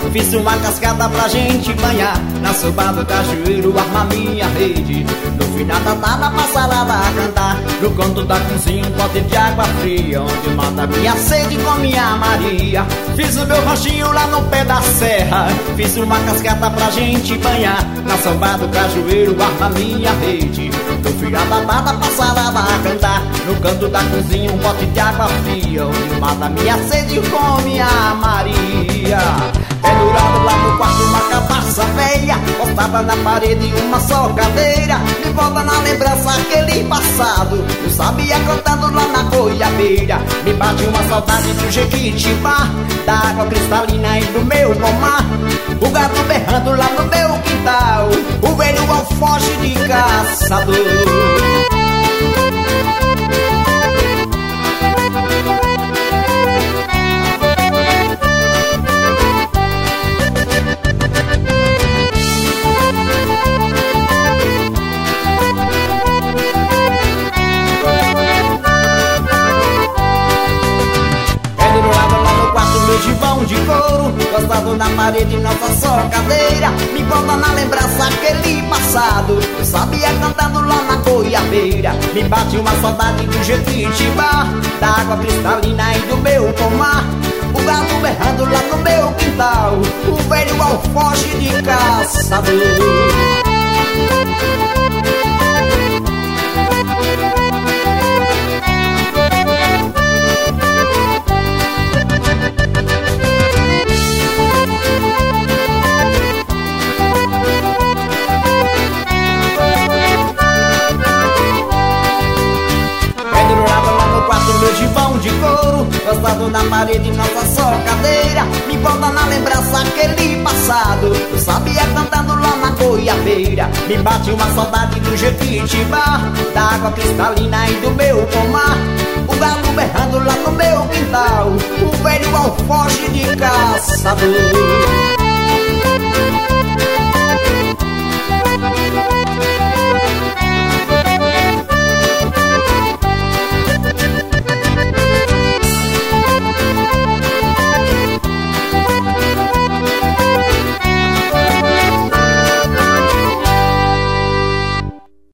Fiz uma cascata pra gente banhar, na sopa do cajueiro arma minha rede. No final da tarde passarada a cantar, no canto da cozinha um pote de água fria, onde mata minha sede com minha Maria. Fiz o meu ranchinho lá no pé da serra, fiz uma cascata pra gente banhar, na sopa do cajueiro arma minha rede. No final da tarde passarada a cantar, no canto da cozinha um pote de água fria, onde mata minha sede com minha Maria. Pendurado lá no quarto uma cabaça velha, postada na parede uma só cadeira. Me volta na lembrança aquele passado, eu sabia cantando lá na goiabeira. Me bate uma saudade do Jequitibá, da água cristalina e do meu pomar. O gato berrando lá no meu quintal, o velho alfoge de caçador. Gibão de couro, gostado na parede, nossa só cadeira. Me volta na lembrança aquele passado, eu sabia cantando lá na goiabeira. Me bate uma saudade do Jequitibá, da água cristalina e do meu pomar. O gato berrando lá no meu quintal, o velho alfoge de caçador. Meu gibão de couro, gostado na parede, nossa só cadeira. Me volta na lembrança aquele passado, eu sabia cantando lá na goiabeira. Me bate uma saudade do Jequitibá, da água cristalina e do meu pomar. O gato berrando lá no meu quintal, o velho alfoge de caçador.